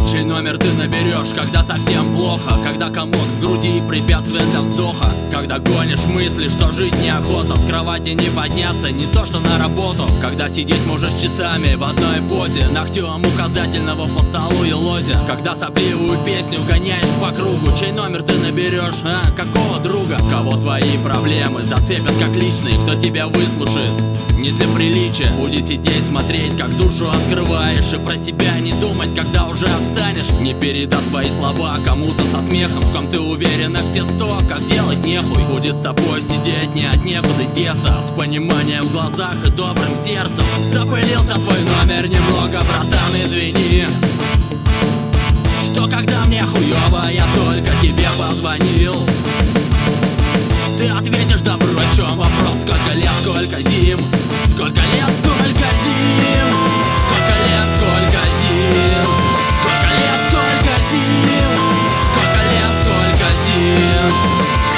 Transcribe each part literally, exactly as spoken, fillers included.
Чей номер ты наберешь, когда совсем плохо? Когда комок в груди и препятствие для вздоха? Когда гонишь мысли, что жить неохота, с кровати не подняться, не то что на работу. Когда сидеть можешь часами в одной позе, ногтем указательного по столу и лозе. Когда сопливую песню гоняешь по кругу, чей номер ты наберешь, а? Какого друга? Кого твои проблемы зацепят как личные, кто тебя выслушает? Не для приличия будет сидеть, смотреть, как душу открываешь, и про себя не думать, когда уже отстанешь. Не передаст свои слова кому-то со смехом, в ком ты уверен на все сто, как делать нехуй. Будет с тобой сидеть, не от некуда деться, с пониманием в глазах и добрым сердцем. Запылился твой номер немного, братан, извини, что когда мне хуёво, я только тебе позвонил. Ты ответишь: да брось, в чем вопрос? Сколько лет, сколько зим? Сколько лет, сколько зим? Сколько лет, сколько зим? Сколько лет, сколько зим? Сколько лет, сколько зим?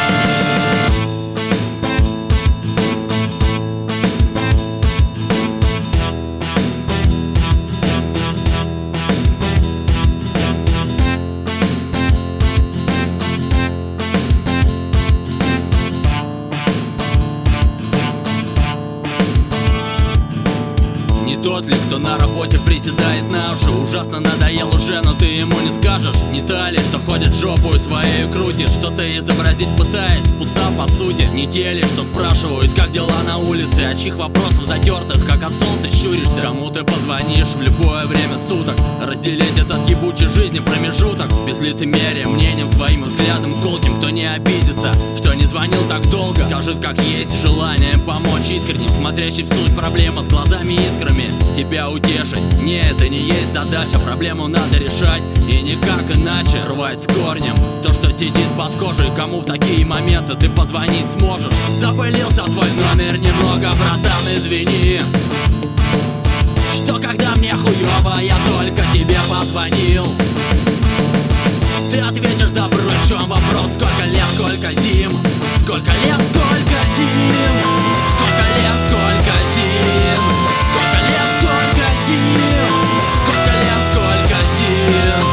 Тот ли, кто на работе приседает на уши? Ужасно надоел уже, но ты ему не скажешь. Не та ли, что ходит жопу и своей крутит, что-то изобразить пытаясь, пуста по сути. Не те ли, что спрашивают, как дела на улице, от чьих вопросов затертых, как от солнца щуришься. Кому ты позвонишь в любое время суток, разделить этот ебучий жизни промежуток. Без лицемерия, мнением своим, взглядом колким. Кто не обидится, что не звонил так долго, скажет как есть, желанием помочь искренним, смотрящий в суть проблемы с глазами искрами. Тебя утешить, не, это не есть задача. Проблему надо решать, и никак иначе. Рвать с корнем то, что сидит под кожей. Кому в такие моменты ты позвонить сможешь? Запылился твой номер немного, братан, извини, что когда мне хуёво, я только тебе позвонил. Ты ответишь: да брось, в чем вопрос? Сколько лет, сколько зим? Сколько лет, сколько зим? Сколько лет, сколько зим? Сколько лет, сколько зим? Сколько лет, сколько зим?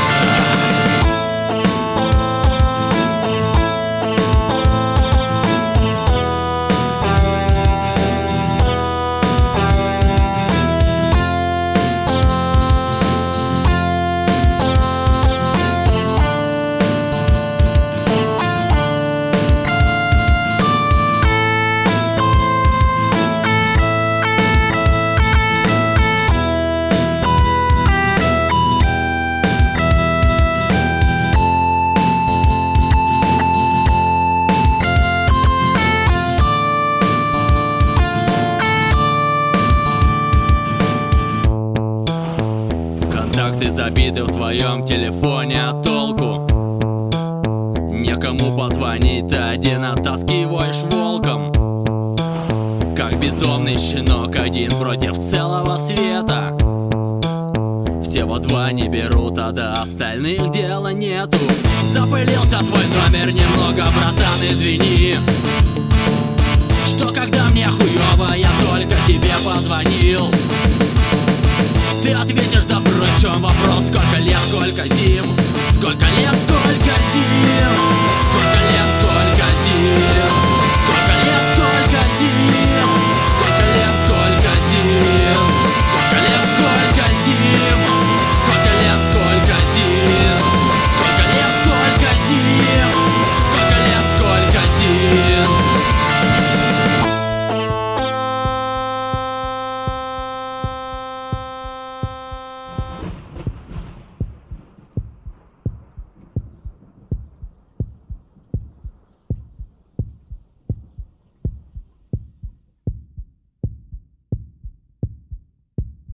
Контакты забиты в твоем телефоне, а толку? Некому позвонить, ты один от тоски воешь волком, как бездомный щенок, один против целого света. Всего два не берут, а до остальных дела нету. Запылился твой номер немного, братан, извини, что когда мне хуёво, я только тебе позвонил. Ты ответишь: да брось, в чем вопрос? Сколько лет, сколько зим? Сколько лет,